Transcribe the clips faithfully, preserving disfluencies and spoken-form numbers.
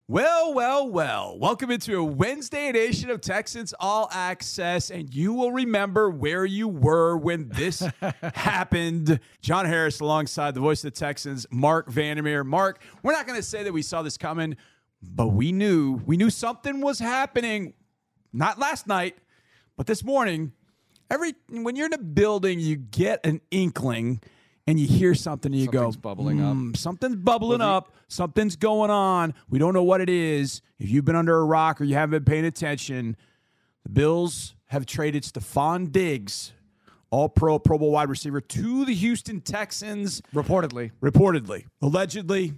Well, well, well. Welcome into a Wednesday edition of Texans All Access, and you will remember where you were when this happened. John Harris alongside the voice of the Texans, Mark Vandermeer. Mark, we're not going to say that we saw this coming, but we knew. We knew something was happening. Not last night, but this morning. Every when you're in a building, you get an inkling. And you hear something and you something's go, bubbling mm, up. Something's bubbling Well, the, up. Something's going on. We don't know what it is. If you've been under a rock or you haven't been paying attention, the Bills have traded Stephon Diggs, all-pro, Pro Bowl wide receiver, to the Houston Texans. Reportedly. Reportedly. Allegedly.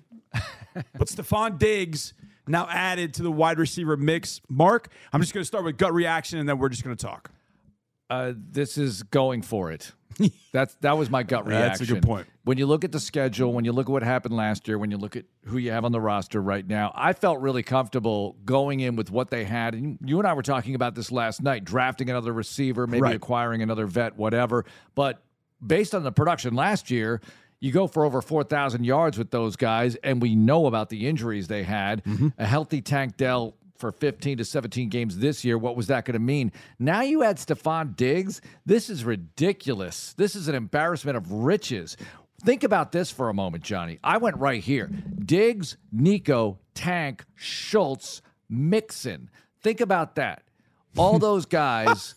But Stephon Diggs now added to the wide receiver mix. Mark, I'm just going to start with gut reaction, and then we're just going to talk. Uh, this is going for it. That's that was my gut reaction. That's a good point. When you look at the schedule, when you look at what happened last year, when you look at who you have on the roster right now, I felt really comfortable going in with what they had. And you and I were talking about this last night, drafting another receiver, maybe right. acquiring another vet, whatever. But based on the production last year, you go for over four thousand yards with those guys, and we know about the injuries they had. Mm-hmm. A healthy Tank Dell for fifteen to seventeen games this year. What was that going to mean? Now you add Stephon Diggs. This is ridiculous. This is an embarrassment of riches. Think about this for a moment, Johnny. I went right here. Diggs, Nico, Tank, Schultz, Mixon. Think about that. All those guys,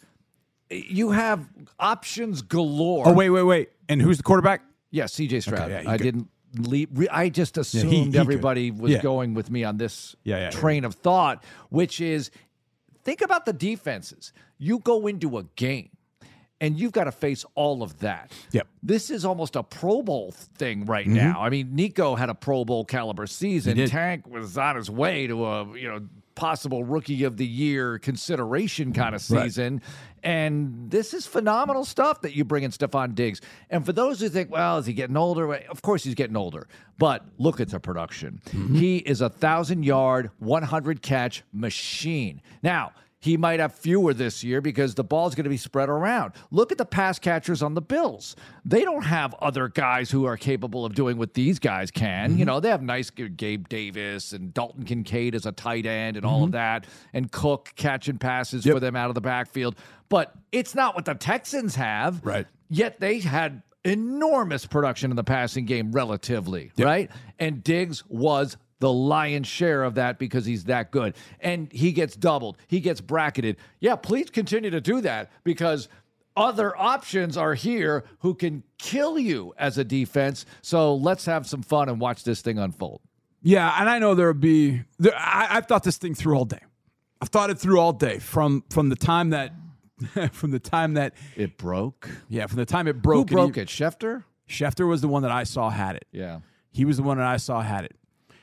you have options galore. Oh, wait, wait, wait. And who's the quarterback? Yeah, C J Stroud. Okay, yeah, I could. didn't leave. I just assumed yeah, he, he everybody could. was yeah. going with me on this yeah, yeah, train yeah. of thought, which is think about the defenses. You go into a game and you've got to face all of that. Yep. This is almost a Pro Bowl thing right Mm-hmm. now. I mean, Nico had a Pro Bowl caliber season. He did. Tank was on his way to a, you know, possible rookie of the year consideration kind of season. Right. And this is phenomenal stuff that you bring in Stephon Diggs. And for those who think, well, is he getting older? Of course he's getting older. But look at the production. Mm-hmm. He is a thousand-yard, one hundred catch machine. Now, he might have fewer this year because the ball's going to be spread around. Look at the pass catchers on the Bills. They don't have other guys who are capable of doing what these guys can. Mm-hmm. You know, they have nice Gabe Davis and Dalton Kincaid as a tight end and mm-hmm. all of that, and Cook catching passes yep. for them out of the backfield. But it's not what the Texans have. Right. Yet they had enormous production in the passing game relatively, yep. right? And Diggs was the lion's share of that because he's that good. And he gets doubled. He gets bracketed. Yeah, please continue to do that because other options are here who can kill you as a defense. So let's have some fun and watch this thing unfold. Yeah, and I know there'll be there, – I, I've thought this thing through all day. I've thought it through all day from from the time that – from the time that – It broke? Yeah, from the time it broke. Who broke it, Schefter? Schefter was the one that I saw had it. Yeah. He was the one that I saw had it.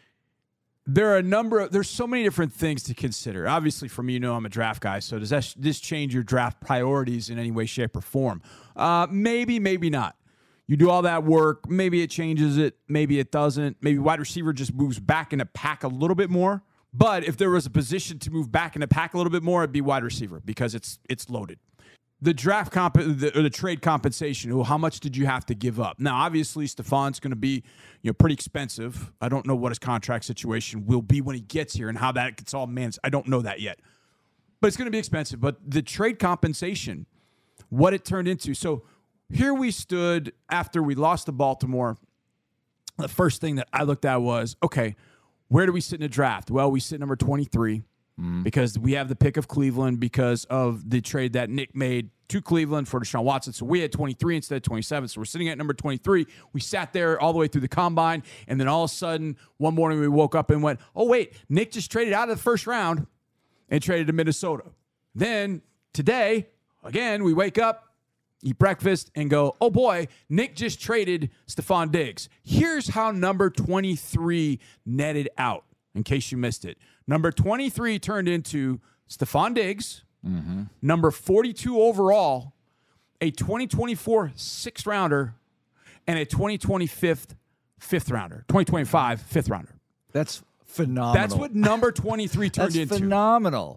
There are a number of, there's so many different things to consider. Obviously, for me, you know, I'm a draft guy. So does that, this change your draft priorities in any way, shape, or form? Uh, maybe, maybe not. You do all that work. Maybe it changes it. Maybe it doesn't. Maybe wide receiver just moves back in the pack a little bit more. But if there was a position to move back in the pack a little bit more, it'd be wide receiver because it's it's loaded. The draft comp, the, or the trade compensation. Well, how much did you have to give up? Now, obviously, Stephon's going to be, you know, pretty expensive. I don't know what his contract situation will be when he gets here and how that gets all managed. I don't know that yet, but it's going to be expensive. But the trade compensation, what it turned into. So here we stood after we lost to Baltimore. The first thing that I looked at was, okay, where do we sit in the draft? Well, we sit number twenty-three. Mm. Because we have the pick of Cleveland because of the trade that Nick made to Cleveland for Deshaun Watson. So we had twenty-three instead of twenty-seven. So we're sitting at number twenty-three. We sat there all the way through the combine. And then all of a sudden, one morning we woke up and went, oh, wait, Nick just traded out of the first round and traded to Minnesota. Then today, again, we wake up, eat breakfast, and go, oh, boy, Nick just traded Stephon Diggs. Here's how number twenty-three netted out, in case you missed it. Number twenty-three turned into Stephon Diggs, mm-hmm. number forty-two overall, a twenty twenty-four sixth rounder, and a twenty twenty-five fifth rounder, twenty twenty-five fifth rounder. That's phenomenal. That's what number twenty-three turned That's into. phenomenal.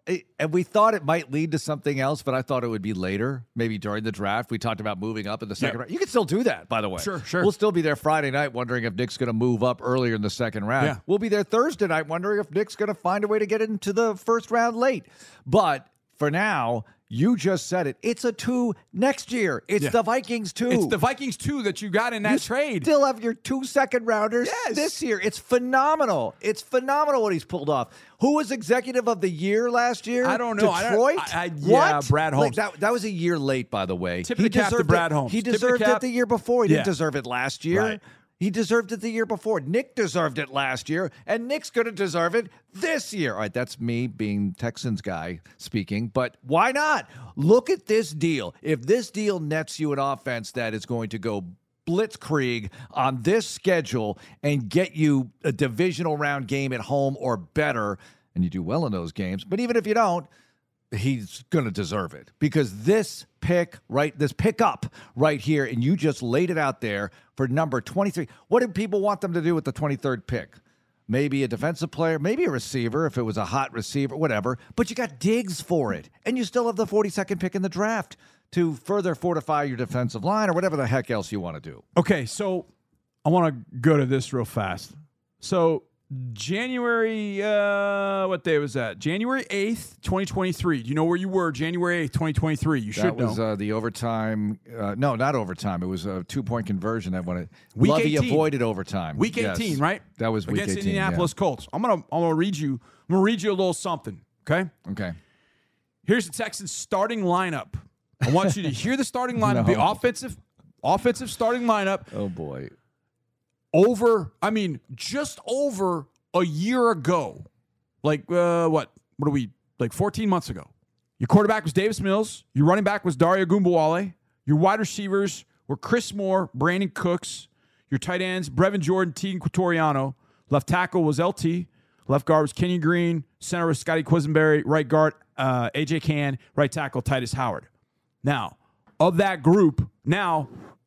and we thought it might lead to something else, but I thought it would be later, maybe during the draft. We talked about moving up in the second Yeah. round. You can still do that, by the way. Sure, sure. We'll still be there Friday night wondering if Nick's going to move up earlier in the second round. Yeah. We'll be there Thursday night wondering if Nick's going to find a way to get into the first round late. But for now, you just said it. It's a two next year. It's Yeah. the Vikings two. It's the Vikings two that you got in that You trade. still have your two second rounders Yes. this year. It's phenomenal. It's phenomenal what he's pulled off. Who was executive of the year last year? I don't know. I don't- Detroit? I- I- What? yeah, Brad Like, Holmes. that, that was a year late, by the way. Tip of the cap to deserved Brad it. Holmes. He Tip of the deserved cap. it the year before. He Yeah. didn't deserve it last year. Right. He deserved it the year before. Nick deserved it last year, and Nick's going to deserve it this year. All right, that's me being Texans guy speaking, but why not? Look at this deal. If this deal nets you an offense that is going to go blitzkrieg on this schedule and get you a divisional round game at home or better, and you do well in those games, but even if you don't, he's going to deserve it because this pick, right, this pick up right here, and you just laid it out there for number twenty-three. What do people want them to do with the twenty-third pick? Maybe a defensive player, maybe a receiver if it was a hot receiver, whatever. But you got Diggs for it, and you still have the forty-second pick in the draft to further fortify your defensive line or whatever the heck else you want to do. Okay, so I want to go to this real fast. So January, uh, what day was that? January eighth, twenty twenty-three. Do you know where you were January eighth, twenty twenty-three? You should That was know. uh, the overtime. Uh, no, not overtime. It was a two-point conversion that won it. Week Lovey eighteen. avoided overtime. Week Yes. eighteen, right? That was week against eighteen. Indianapolis Colts. I'm gonna I'm gonna read you. I'm gonna read you a little something. Okay. Yeah. Okay. Here's the Texans starting lineup. I want you to hear the starting lineup. No. The offensive offensive starting lineup Oh boy. over. I mean, just over a year ago. Like uh, what? What are we? Like fourteen months ago. Your quarterback was Davis Mills. Your running back was Dario Gumbawale. Your wide receivers were Chris Moore, Brandon Cooks. Your tight ends, Brevin Jordan, Tegan Quatoriano. Left tackle was L T. Left guard was Kenyon Green. Center was Scotty Quisenberry. Right guard, uh, A J Cann. Right tackle, Titus Howard. Now, of that group, now,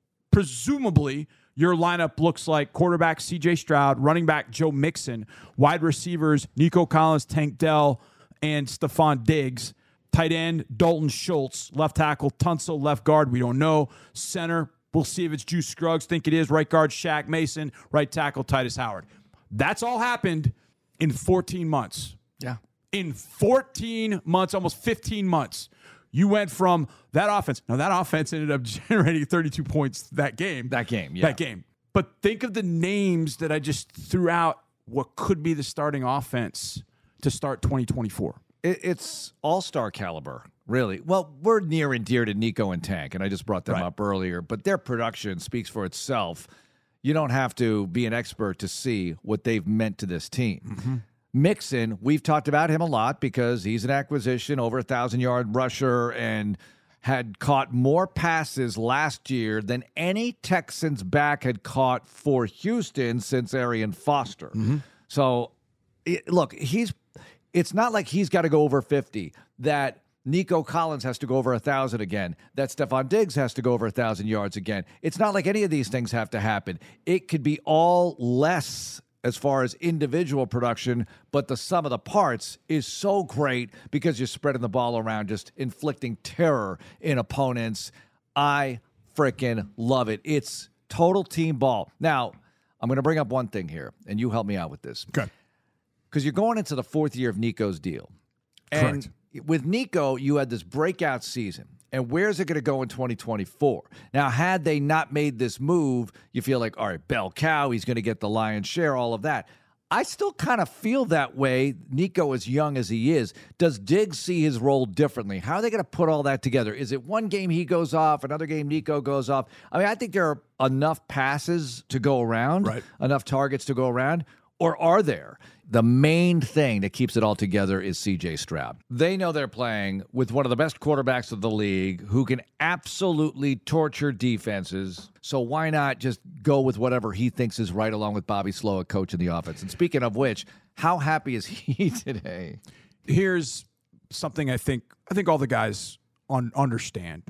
presumably, your lineup looks like quarterback C J Stroud, running back Joe Mixon, wide receivers Nico Collins, Tank Dell, and Stephon Diggs. Tight end, Dalton Schultz. Left tackle, Tunsil. Left guard, we don't know. Center, we'll see if it's Juice Scruggs. Think it is. Right guard, Shaq Mason. Right tackle, Titus Howard. That's all happened in fourteen months. Yeah. In fourteen months, almost fifteen months, you went from that offense. Now, that offense ended up generating thirty-two points that game. That game, yeah. That game. But think of the names that I just threw out, what could be the starting offense to start twenty twenty-four. It, it's all-star caliber, really. Well, we're near and dear to Nico and Tank, and I just brought them Right. up earlier, but their production speaks for itself. You don't have to be an expert to see what they've meant to this team. Mm-hmm. Mixon, we've talked about him a lot because he's an acquisition, over a thousand-yard rusher, and had caught more passes last year than any Texans back had caught for Houston since Arian Foster. Mm-hmm. So, it, look, he's it's not like he's got to go over fifty, that Nico Collins has to go over one thousand again, that Stephon Diggs has to go over one thousand yards again. It's not like any of these things have to happen. It could be all less as far as individual production, but the sum of the parts is so great because you're spreading the ball around, just inflicting terror in opponents. I freaking love it. It's total team ball. Now, I'm going to bring up one thing here, and you help me out with this. Okay. Because you're going into the fourth year of Nico's deal. Correct. And with Nico, you had this breakout season. And where's it going to go in twenty twenty-four? Now, had they not made this move, you feel like, all right, bell cow, he's going to get the lion's share, all of that. I still kind of feel that way, Nico, as young as he is. Does Diggs see his role differently? How are they going to put all that together? Is it one game he goes off, another game Nico goes off? I mean, I think there are enough passes to go around, Right. enough targets to go around. Or are there? The main thing that keeps it all together is C J Stroud. They know they're playing with one of the best quarterbacks of the league who can absolutely torture defenses. So why not just go with whatever he thinks is right, along with Bobby Slowick coaching the offense? And speaking of which, how happy is he today? Here's something I think I think all the guys un- understand.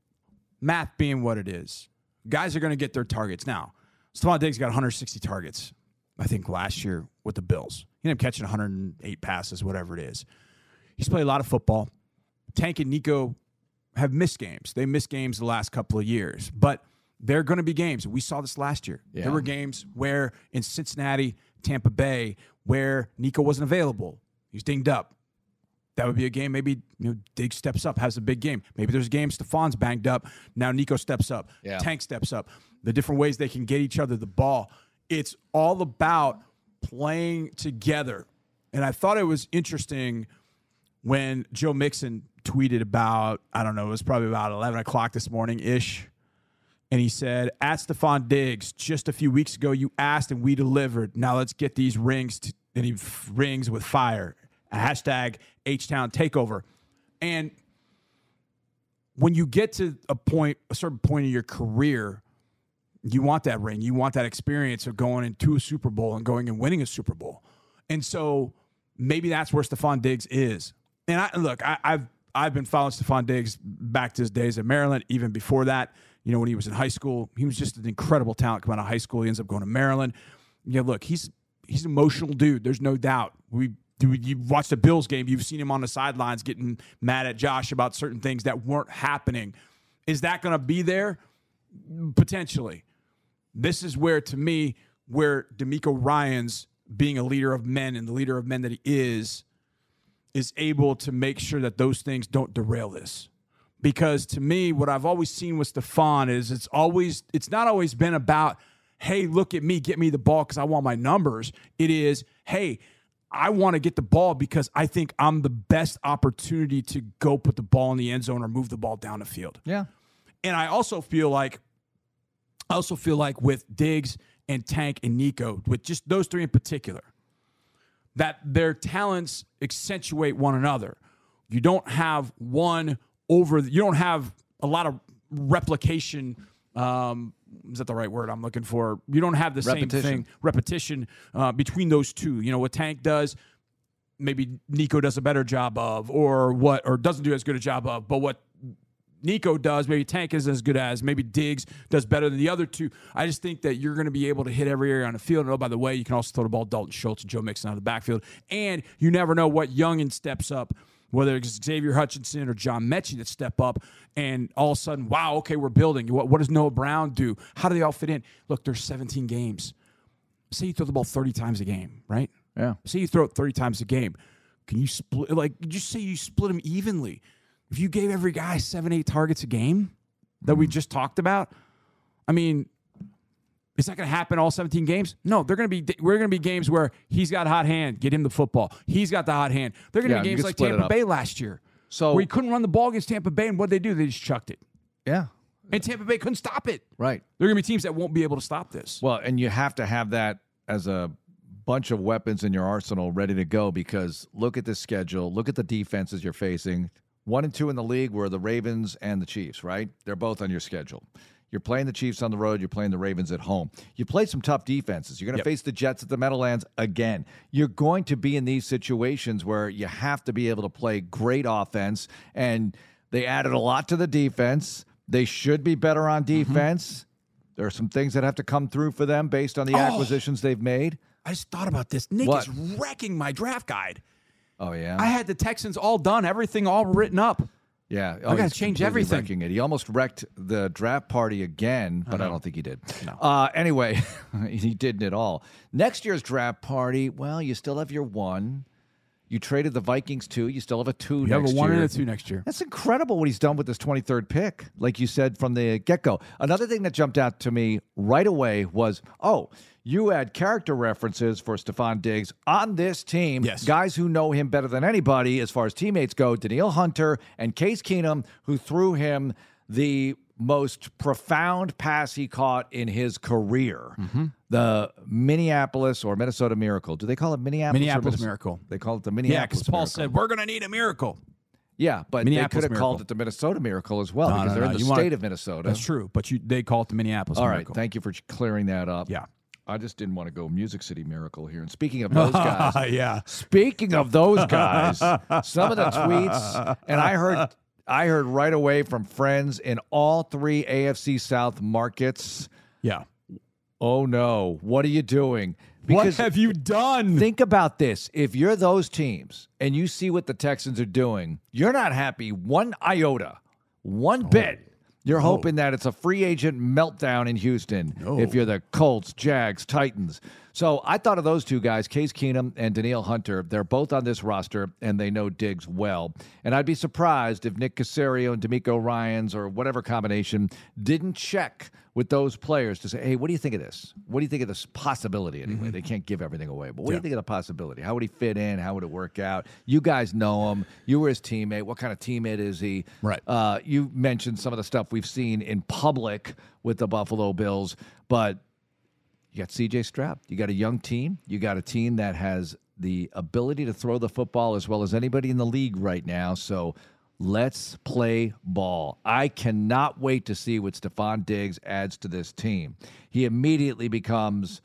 Math being what it is, guys are going to get their targets. Now, Stephon Diggs got one hundred sixty targets, I think, last year with the Bills. He ended up catching one hundred eight passes, whatever it is. He's played a lot of football. Tank and Nico have missed games. They missed games the last couple of years, but there are going to be games. We saw this last year. Yeah. There were games where in Cincinnati, Tampa Bay, where Nico wasn't available. He was dinged up. That would be a game maybe you know, Diggs steps up, has a big game. Maybe there's a game Stefan's banged up. Now Nico steps up. Yeah. Tank steps up. The different ways they can get each other the ball. It's all about playing together. And I thought it was interesting when Joe Mixon tweeted about, I don't know, it was probably about eleven o'clock this morning-ish. And he said, at Stefon Diggs, just a few weeks ago, you asked and we delivered. Now let's get these rings, to, and he f- rings with fire. A hashtag H-Town takeover. And when you get to a point, a certain point in your career, you want that ring. You want that experience of going into a Super Bowl and going and winning a Super Bowl. And so maybe that's where Stefon Diggs is. And I, look, I, I've I've been following Stefon Diggs back to his days at Maryland, even before that. You know, when he was in high school, he was just an incredible talent coming out of high school. He ends up going to Maryland. Yeah, look, he's he's an emotional dude. There's no doubt. We You've watched the Bills game. You've seen him on the sidelines getting mad at Josh about certain things that weren't happening. Is that going to be there? Potentially. This is where, to me, where DeMeco Ryans, being a leader of men and the leader of men that he is, is able to make sure that those things don't derail this. Because to me, what I've always seen with Stefon is it's always it's not always been about, hey, look at me, get me the ball because I want my numbers. It is, hey, I want to get the ball because I think I'm the best opportunity to go put the ball in the end zone or move the ball down the field. Yeah. And I also feel like I also feel like with Diggs and Tank and Nico, with just those three in particular, that their talents accentuate one another. You don't have one over, you don't have a lot of replication. Um, is that the right word I'm looking for? You don't have the Repetition. same thing, repetition uh, between those two. You know, what Tank does, maybe Nico does a better job of, or what, or doesn't do as good a job of, but what Nico does, maybe Tank is as good as, maybe Diggs does better than the other two. I just think that you're going to be able to hit every area on the field. And oh, by the way, you can also throw the ball to Dalton Schultz and Joe Mixon out of the backfield. And you never know what youngin steps up, whether it's Xavier Hutchinson or John Mechie that step up, and all of a sudden, wow, okay, we're building. What, what does Noah Brown do? How do they all fit in? Look, there's seventeen games. Say you throw the ball thirty times a game, right? Yeah. Say you throw it thirty times a game. Can you split, like, just say you split them evenly? If you gave every guy seven, eight targets a game that we just talked about, I mean, is that going to happen all seventeen games? No, they're going to be. We're going to be games where he's got a hot hand, get him the football. He's got the hot hand. They're going to Yeah, be you games could like split it Tampa up. Bay last year, So where he couldn't run the ball against Tampa Bay, and what they do, they just chucked it, yeah, and Tampa Bay couldn't stop it. right. There are going to be teams that won't be able to stop this. Well, and you have to have that as a bunch of weapons in your arsenal ready to go, because look at the schedule, look at the defenses you're facing. One and two in the league were the Ravens and the Chiefs, right? They're both on your schedule. You're playing the Chiefs on the road. You're playing the Ravens at home. You played some tough defenses. You're going to Yep. face the Jets at the Meadowlands again. You're going to be in these situations where you have to be able to play great offense, and they added a lot to the defense. They should be better on defense. Mm-hmm. There are some things that have to come through for them based on the Oh. acquisitions they've made. I just thought about this. Nick What? is wrecking my draft guide. Oh, yeah? I had the Texans all done, everything all written up. Yeah, I gotta he's change completely everything. wrecking it. He almost wrecked the draft party again, but I, know. don't think he did. No. Uh, anyway, he didn't at all. Next year's draft party, well, you still have your one. You traded the Vikings two. You still have a two You next have a one year. and a two next year. That's incredible what he's done with this twenty-third pick, like you said from the get-go. Another thing that jumped out to me right away was, oh, you had character references for Stefon Diggs on this team. Yes. Guys who know him better than anybody as far as teammates go, Danielle Hunter and Case Keenum, who threw him the most profound pass he caught in his career. Mm-hmm. The Minneapolis or Minnesota Miracle. Do they call it Minneapolis? or Minneapolis Minnes- Miracle. They call it the Yeah, Minneapolis because Paul Miracle. said, we're going to need a miracle. Yeah, but they Minneapolis could have called Miracle. it the Minnesota Miracle as well, No, because no, they're no, in the you state want- of Minnesota. That's true, but you they call it the Minneapolis All right, Miracle. thank you for clearing that up. Yeah. I just didn't want to go Music City Miracle here. And speaking of those guys, yeah. speaking of those guys, some of the tweets, and I heard I heard right away from friends in all three A F C South markets, Yeah. oh no, what are you doing? What have you done? Think about this. If you're those teams and you see what the Texans are doing, you're not happy one iota, one bit. You're No. hoping that it's a free agent meltdown in Houston No. if you're the Colts, Jags, Titans. So I thought of those two guys, Case Keenum and Danielle Hunter. They're both on this roster, and they know Diggs well. And I'd be surprised if Nick Caserio and D'Amico Ryans or whatever combination didn't check with those players to say, hey, what do you think of this? What do you think of this possibility anyway? Mm-hmm. They can't give everything away. But what yeah. do you think of the possibility? How would he fit in? How would it work out? You guys know him. You were his teammate. What kind of teammate is he? Right. Uh, you mentioned some of the stuff we've seen in public with the Buffalo Bills, but you got C J Stroud. You got a young team. You got a team that has the ability to throw the football as well as anybody in the league right now. So let's play ball. I cannot wait to see what Stephon Diggs adds to this team. He immediately becomes,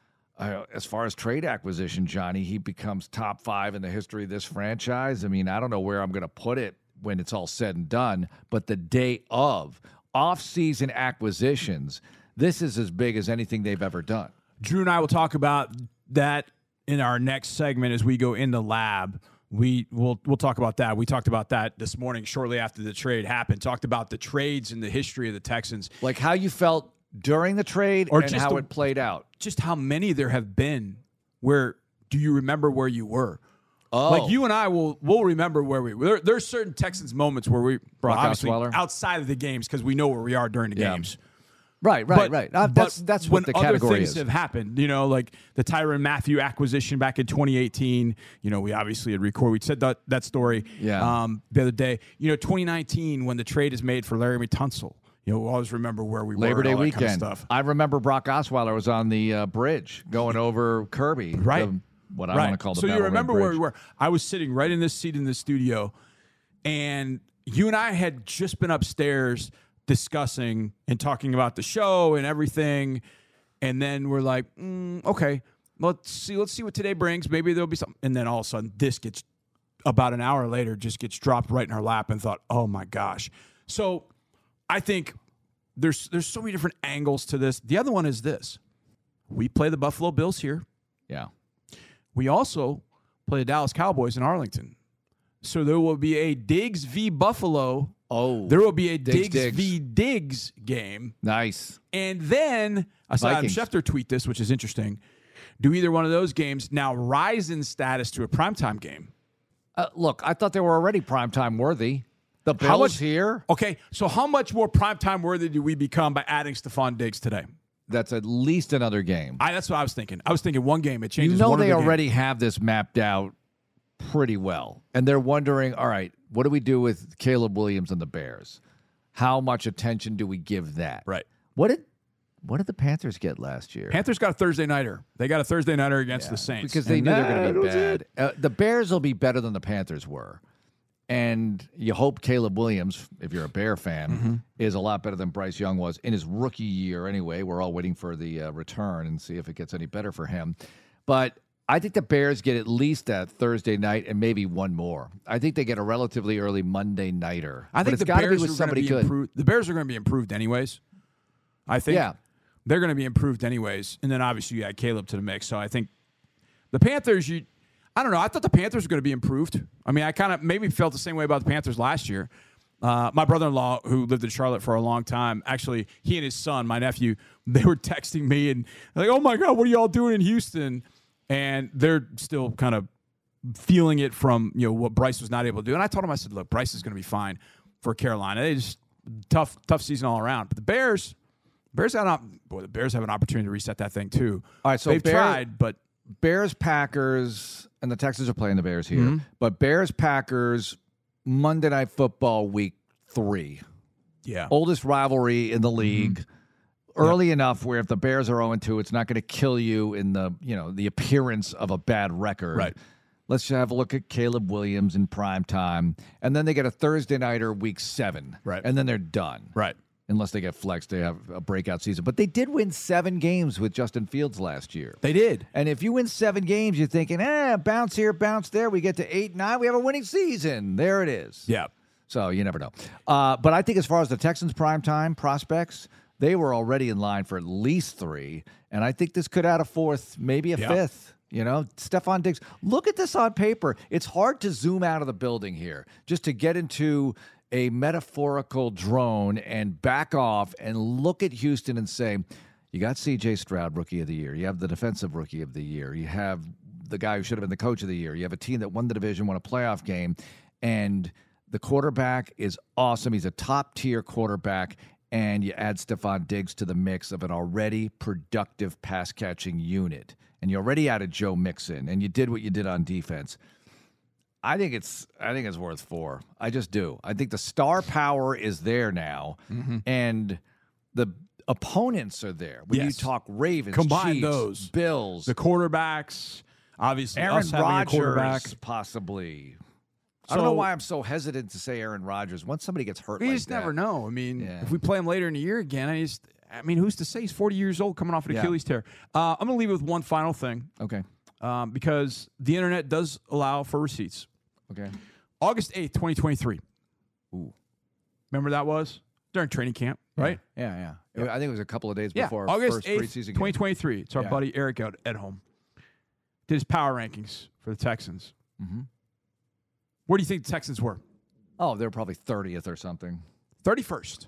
uh, as far as trade acquisition, Johnny, he becomes top five in the history of this franchise. I mean, I don't know where I'm going to put it when it's all said and done, but the day of off-season acquisitions, this is as big as anything they've ever done. Drew and I will talk about that in our next segment as we go in the lab. We will we'll talk about that. We talked about that this morning shortly after the trade happened. Talked about the trades and the history of the Texans. Like how you felt during the trade or and just how the, it played out. Just how many there have been. Where do you remember where you were? Oh. Like you and I will will remember where we were. There, there's certain Texans moments where we Brock well, obviously Osweiler. outside of the games because we know where we are during the yeah. games. Right, right, but, right. Uh, but that's that's when what the other category things is. have happened, you know, like the Tyrann Mathieu acquisition back in twenty eighteen. You know, we obviously had recorded. We said that that story yeah. um, the other day. You know, twenty nineteen when the trade is made for Larry Tunsil. You know, we'll always remember where we Labor were. Day and all weekend. That kind of stuff. I remember Brock Osweiler was on the uh, bridge going over Kirby. Right. The, what I right. want to call the So you Battle remember Ring where Bridge. we were. I was sitting right in this seat in the studio, and you and I had just been upstairs discussing and talking about the show and everything, and then we're like, mm, okay, let's see, let's see what today brings. Maybe there'll be something, and then all of a sudden, this gets about an hour later, just gets dropped right in our lap, and thought, oh my gosh. So I think there's there's so many different angles to this. The other one is this: we play the Buffalo Bills here. Yeah. We also play the Dallas Cowboys in Arlington. So there will be a Diggs v. Buffalo. Oh. There will be a Diggs, Diggs, Diggs. v. Diggs game. Nice. And then, I saw Adam Vikings. Schefter tweet this, which is interesting. Do either one of those games now rise in status to a primetime game? Uh, look, I thought they were already primetime worthy. The Bills How much- here. Okay, so how much more primetime worthy do we become by adding Stephon Diggs today? That's at least another game. I, that's what I was thinking. I was thinking one game. It You changes know one they other game. already have this mapped out pretty well. And they're wondering, all right, what do we do with Caleb Williams and the Bears? How much attention do we give that? Right. What did what did the Panthers get last year? Panthers got a Thursday nighter. They got a Thursday nighter against Yeah, the Saints. because they And knew they were going that to be was bad. it. Uh, the Bears will be better than the Panthers were. And you hope Caleb Williams, if you're a Bear fan, Mm-hmm. is a lot better than Bryce Young was in his rookie year anyway. We're all waiting for the uh, return and see if it gets any better for him. But I think the Bears get at least that Thursday night and maybe one more. I think they get a relatively early Monday nighter. I But think it's the got to Bears be with are somebody going to be good. improved. The Bears are going to be improved anyways. I think Yeah. they're going to be improved anyways. And then obviously you add Caleb to the mix. So I think the Panthers, you, I don't know. I thought the Panthers were going to be improved. I mean, I kind of maybe felt the same way about the Panthers last year. Uh, my brother-in-law, who lived in Charlotte for a long time, actually, he and his son, my nephew, they were texting me and like, oh my God, what are y'all doing in Houston? And they're still kind of feeling it from, you know, what Bryce was not able to do. And I told him, I said, look, Bryce is going to be fine for Carolina. They just tough, tough season all around. But the Bears, Bears have an, boy, the Bears have an opportunity to reset that thing too. All right, so they've Bear- tried, but Bears, Packers, and the Texans are playing the Bears here. Mm-hmm. But Bears, Packers, Monday Night Football, week three. yeah, Oldest rivalry in the league. Mm-hmm. Early enough where if the Bears are oh and two, it's not going to kill you in the, you know, the appearance of a bad record. Right. Let's have a look at Caleb Williams in prime time. And then they get a Thursday nighter week seven. Right. And then they're done. right. Unless they get flexed, they have a breakout season. But they did win seven games with Justin Fields last year. They did. And if you win seven games, you're thinking, eh, bounce here, bounce there. We get to eight, nine. We have a winning season. There it is. Yeah. So you never know. Uh, but I think as far as the Texans' primetime prospects, they were already in line for at least three. And I think this could add a fourth, maybe a Yeah. fifth. You know, Stefon Diggs, look at this on paper. It's hard to zoom out of the building here just to get into a metaphorical drone and back off and look at Houston and say, you got C J Stroud, Rookie of the Year. You have the Defensive Rookie of the Year. You have the guy who should have been the Coach of the Year. You have a team that won the division, won a playoff game, and the quarterback is awesome. He's a top-tier quarterback, and you add Stefon Diggs to the mix of an already productive pass-catching unit. And you already added Joe Mixon, and you did what you did on defense. I think it's I think it's worth four. I just do. I think the star power is there now, mm-hmm. and the opponents are there. When Yes. you talk Ravens, Combine Chiefs, those. Bills, The quarterbacks, obviously, Aaron us having a quarterback. Rodgers, possibly. I don't So- know why I'm so hesitant to say Aaron Rodgers. Once somebody gets hurt You like just that, never know. I mean, Yeah. if we play him later in the year again, I just, I mean, who's to say he's forty years old coming off an Yeah. Achilles tear? Uh, I'm going to leave it with one final thing Okay. um, because the internet does allow for receipts. Okay. August eighth, twenty twenty-three. Ooh. Remember that was? During training camp, right? Yeah, yeah. I think it was a couple of days Yeah, before August first eighth, preseason game. twenty twenty-three. It's our Yeah. buddy Eric out at home. Did his power rankings for the Texans. Mhm. Where do you think the Texans were? Oh, they were probably thirtieth or something. thirty-first.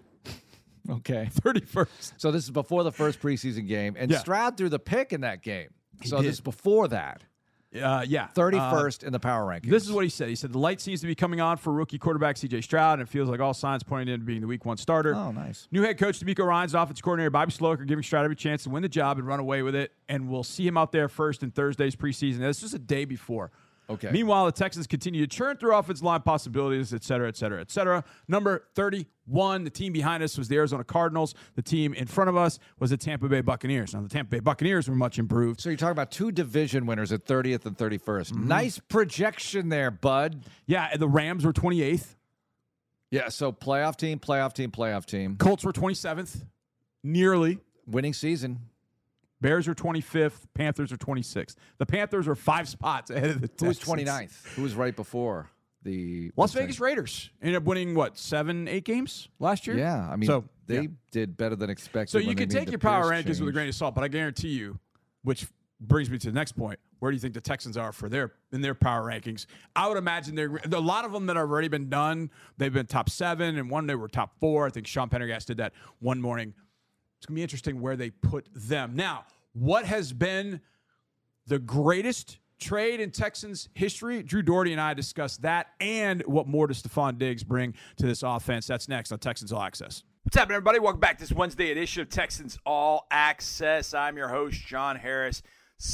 Okay. thirty-first. So this is before the first preseason game, and Yeah. Stroud threw the pick in that game. So did. this is before that. Uh, yeah. thirty-first Uh, in the power rankings. This is what he said. He said, the light seems to be coming on for rookie quarterback C J Stroud, and it feels like all signs pointing into being the week one starter. Oh, nice. New head coach D'Amico Ryans, offensive coordinator Bobby Sloak are giving Stroud every chance to win the job and run away with it, and we'll see him out there first in Thursday's preseason. This was a day before. Okay. Meanwhile, the Texans continue to churn through offensive line possibilities, et cetera, et cetera, et cetera. Number thirty-one, the team behind us was the Arizona Cardinals. The team in front of us was the Tampa Bay Buccaneers. Now, the Tampa Bay Buccaneers were much improved. So you're talking about two division winners at thirtieth and thirty-first. Mm-hmm. Nice projection there, bud. Yeah, and the Rams were twenty-eighth. Yeah, so playoff team, playoff team, playoff team. Colts were twenty-seventh, nearly. Winning season. Bears are twenty-fifth. Panthers are twenty-sixth. The Panthers are five spots ahead of the Who was Texans. twenty-ninth? Who was right before the Las the Vegas thing? Raiders ended up winning, what, seven, eight games last year? Yeah, I mean, So, they yeah. did better than expected. So you when they can made take the your power Pierce rankings with a change. grain of salt, but I guarantee you, which brings me to the next point, where do you think the Texans are for their in their power rankings? I would imagine they're a lot of them that have already been done. They've been top seven, and one they were top four. I think Sean Pendergast did that one morning. It's gonna be interesting where they put them. Now, what has been the greatest trade in Texans history? Drew Doherty and I discussed that, and what more does Stefon Diggs bring to this offense? That's next on Texans All Access. What's happening, everybody? Welcome back to this Wednesday edition of Texans All Access. I'm your host, John Harris.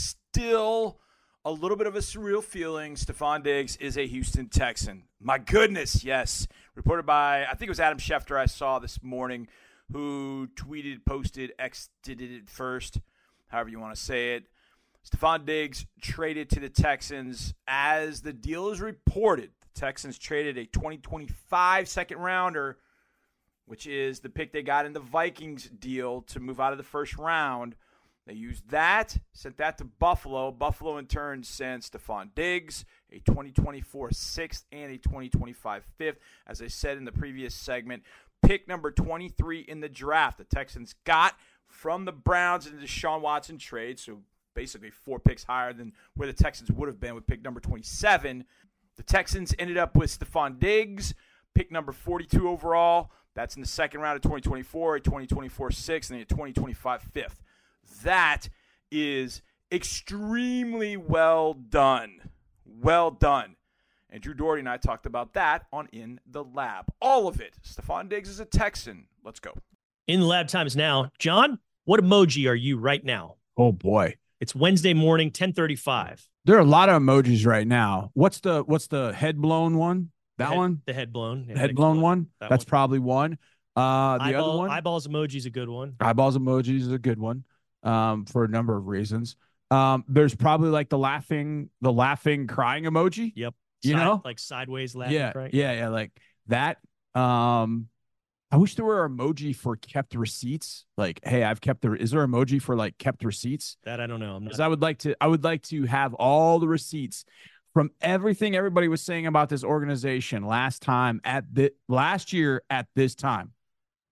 Still a little bit of a surreal feeling. Stefon Diggs is a Houston Texan. My goodness, yes. Reported by, I think it was Adam Schefter I saw this morning, who tweeted, posted, exited it first, however you want to say it. Stefon Diggs traded to the Texans. As the deal is reported, the Texans traded a twenty twenty-five second rounder, which is the pick they got in the Vikings deal to move out of the first round. They used that, sent that to Buffalo. Buffalo, in turn, sent Stefon Diggs, a twenty twenty-four sixth and a twenty twenty-five fifth. As I said in the previous segment, pick number twenty-three in the draft. The Texans got from the Browns in the Deshaun Watson trade, so basically four picks higher than where the Texans would have been with pick number twenty-seven. The Texans ended up with Stefon Diggs, pick number forty-two overall. That's in the second round of twenty twenty-four, a twenty twenty-four sixth, and a twenty twenty-five fifth. That is extremely well done. Well done. And Drew Doherty and I talked about that on In the Lab. All of it. Stefon Diggs is a Texan. Let's go. In the Lab times now. John, what emoji are you right now? Oh, boy. It's Wednesday morning, ten thirty-five. There are a lot of emojis right now. What's the what's the head blown one? That the head, one? The head blown. Yeah, The head blown one? That That's one. probably one. Uh, the Eyeball, other one? Eyeballs emoji is a good one. Eyeballs emojis is a good one um, for a number of reasons. Um, there's probably like the laughing, the laughing, crying emoji. Yep. You Side- know? like sideways laughing. Yeah, Right? yeah, yeah, like that. Um, I wish there were emoji for kept receipts. Like, hey, I've kept the. Is there emoji for like kept receipts? That I don't know. I'm Because not. I would like to. I would like to have all the receipts from everything everybody was saying about this organization last time at the last year at this time.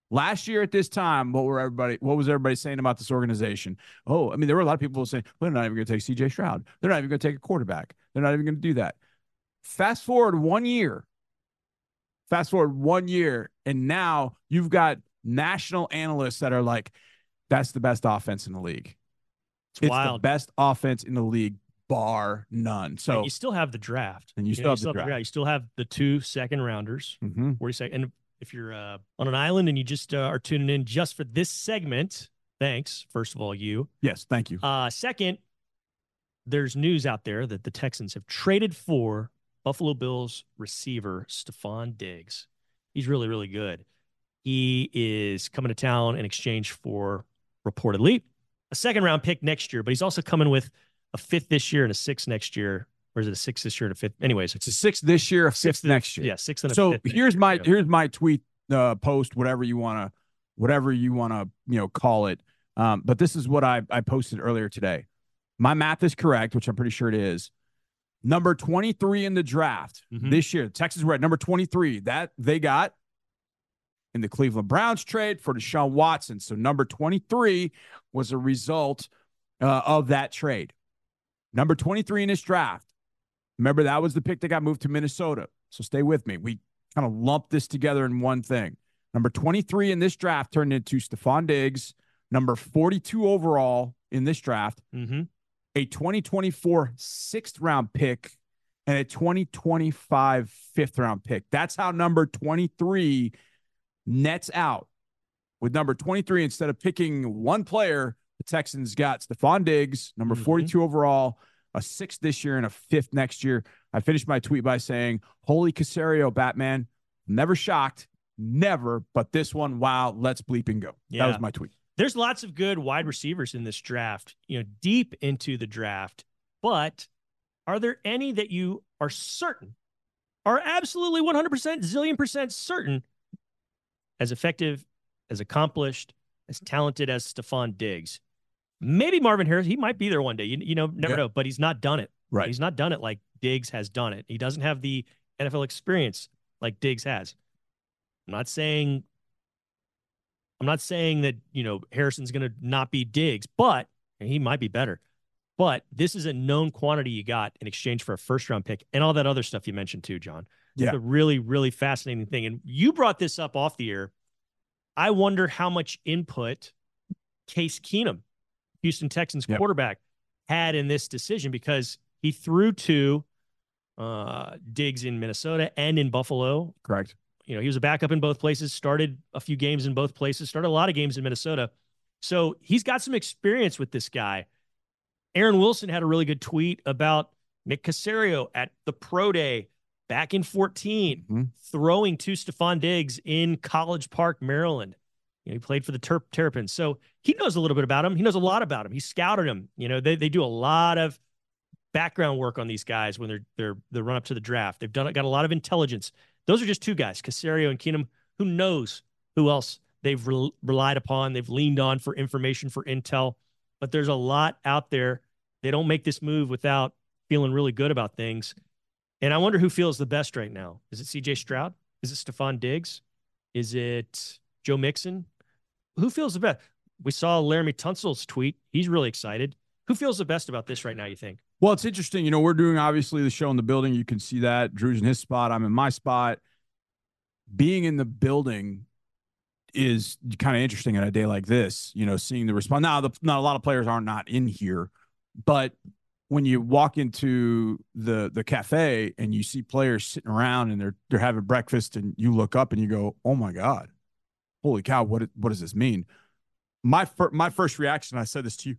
Last year at this time, what were everybody? What was everybody saying about this organization? Oh, I mean, there were a lot of people saying, well, they're not even going to take C J Stroud. They're not even going to take a quarterback. They're not even going to do that. Fast forward one year. Fast forward one year, and now you've got national analysts that are like, that's the best offense in the league. It's, it's wild. the best offense in the league, bar none. So and you still have the draft. And you, you still, know, have, you still the have the draft. draft. You still have the two second rounders. Mm-hmm. Where you say, and if you're uh, on an island and you just uh, are tuning in just for this segment, thanks, first of all, you. Yes, thank you. Uh, second, there's news out there that the Texans have traded for Buffalo Bills receiver Stephon Diggs. He's really, really good. He is coming to town in exchange for, reportedly, a second round pick next year, but he's also coming with a fifth this year and a sixth next year. Or is it a sixth this year and a fifth? Anyways, it's a sixth this year, a fifth next year. Yeah, sixth and a so fifth. So here's my year. here's my tweet, uh, post, whatever you wanna, whatever you wanna, you know, call it. Um, but this is what I I posted earlier today. My math is correct, which I'm pretty sure it is. Number twenty-three in the draft mm-hmm. this year, the Texans were at number twenty-three. That they got in the Cleveland Browns trade for Deshaun Watson. So number twenty-three was a result uh, of that trade. Number twenty-three in this draft. Remember, that was the pick that got moved to Minnesota. So stay with me. We kind of lumped this together in one thing. Number twenty-three in this draft turned into Stephon Diggs. Number forty-two overall in this draft. Mm-hmm. A twenty twenty-four sixth round pick and a twenty twenty-five fifth round pick. That's how number twenty-three nets out. With number twenty-three, instead of picking one player, the Texans got Stephon Diggs, number mm-hmm. forty-two overall, a sixth this year and a fifth next year. I finished my tweet by saying, holy Caserio, Batman. Never shocked. Never. But this one, wow, let's bleep and go. Yeah. That was my tweet. There's lots of good wide receivers in this draft, you know, deep into the draft. But are there any that you are certain, are absolutely one hundred percent, zillion percent certain, as effective, as accomplished, as talented as Stephon Diggs? Maybe Marvin Harris, he might be there one day. You, you know, never yeah. know, but he's not done it. Right. He's not done it like Diggs has done it. He doesn't have the N F L experience like Diggs has. I'm not saying I'm not saying that, you know, Harrison's going to not be Diggs, but he might be better. But this is a known quantity you got in exchange for a first round pick and all that other stuff you mentioned too, John. Yeah. It's a really, really fascinating thing. And you brought this up off the air. I wonder how much input Case Keenum, Houston Texans yep. quarterback, had in this decision, because he threw to uh, Diggs in Minnesota and in Buffalo. Correct. You know, he was a backup in both places, started a few games in both places, started a lot of games in Minnesota. So he's got some experience with this guy. Aaron Wilson had a really good tweet about Nick Caserio at the Pro Day back in fourteen, mm-hmm. throwing to Stephon Diggs in College Park, Maryland. You know, he played for the Terp- Terrapins. So he knows a little bit about him. He knows a lot about him. He scouted him. You know, they they do a lot of background work on these guys when they're they're they run up to the draft. They've done got a lot of intelligence. Those are just two guys, Caserio and Keenum. Who knows who else they've re- relied upon, they've leaned on for information, for intel. But there's a lot out there. They don't make this move without feeling really good about things. And I wonder who feels the best right now. Is it C J Stroud? Is it Stephon Diggs? Is it Joe Mixon? Who feels the best? We saw Laramie Tunsil's tweet. He's really excited. Who feels the best about this right now, you think? Well, it's interesting. You know, we're doing, obviously, the show in the building. You can see that. Drew's in his spot. I'm in my spot. Being in the building is kind of interesting on a day like this, you know, seeing the response. Now, the, not a lot of players are not in here, but when you walk into the the cafe and you see players sitting around and they're they're having breakfast, and you look up and you go, oh, my God, holy cow, what what does this mean? My, fir- my first reaction, I said this to you,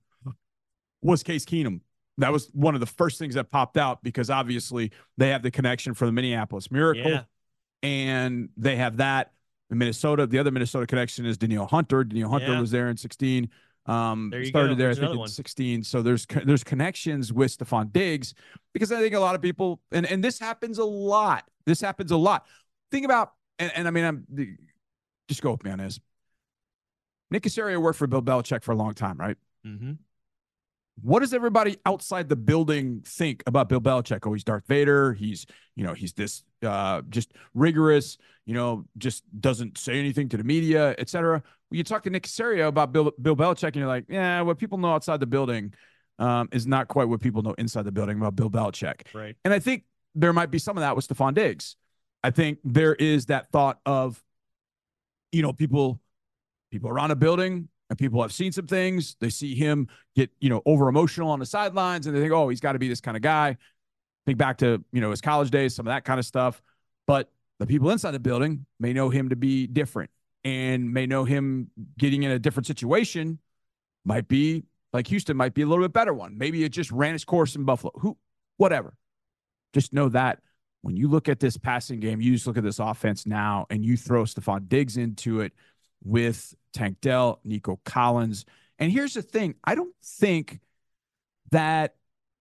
was Case Keenum. That was one of the first things that popped out, because obviously they have the connection for the Minneapolis Miracle, yeah. and they have that in Minnesota. The other Minnesota connection is Danielle Hunter. Danielle Hunter yeah. was there in sixteen. Um, there you started go. there, There's I think, in one. sixteen. So there's there's connections with Stephon Diggs, because I think a lot of people, and, and this happens a lot. This happens a lot. Think about, and, and I mean, I'm just go with me on this. Nick Caserio worked for Bill Belichick for a long time, right? Mm-hmm. what does everybody outside the building think about Bill Belichick? Oh, he's Darth Vader. He's, you know, he's this uh, just rigorous, you know, just doesn't say anything to the media, et cetera. When you talk to Nick Caserio about Bill, Bill Belichick, and you're like, yeah, what people know outside the building um, is not quite what people know inside the building about Bill Belichick. Right. And I think there might be some of that with Stephon Diggs. I think there is that thought of, you know, people, people around a building, and people have seen some things. They see him get, you know, over emotional on the sidelines, and they think, oh, he's got to be this kind of guy. Think back to, you know, his college days, some of that kind of stuff. But the people inside the building may know him to be different, and may know him getting in a different situation might be like Houston might be a little bit better one. Maybe it just ran its course in Buffalo. Who, whatever. Just know that when you look at this passing game, you just look at this offense now, and you throw Stephon Diggs into it with Tank Dell, Nico Collins. And here's the thing. I don't think that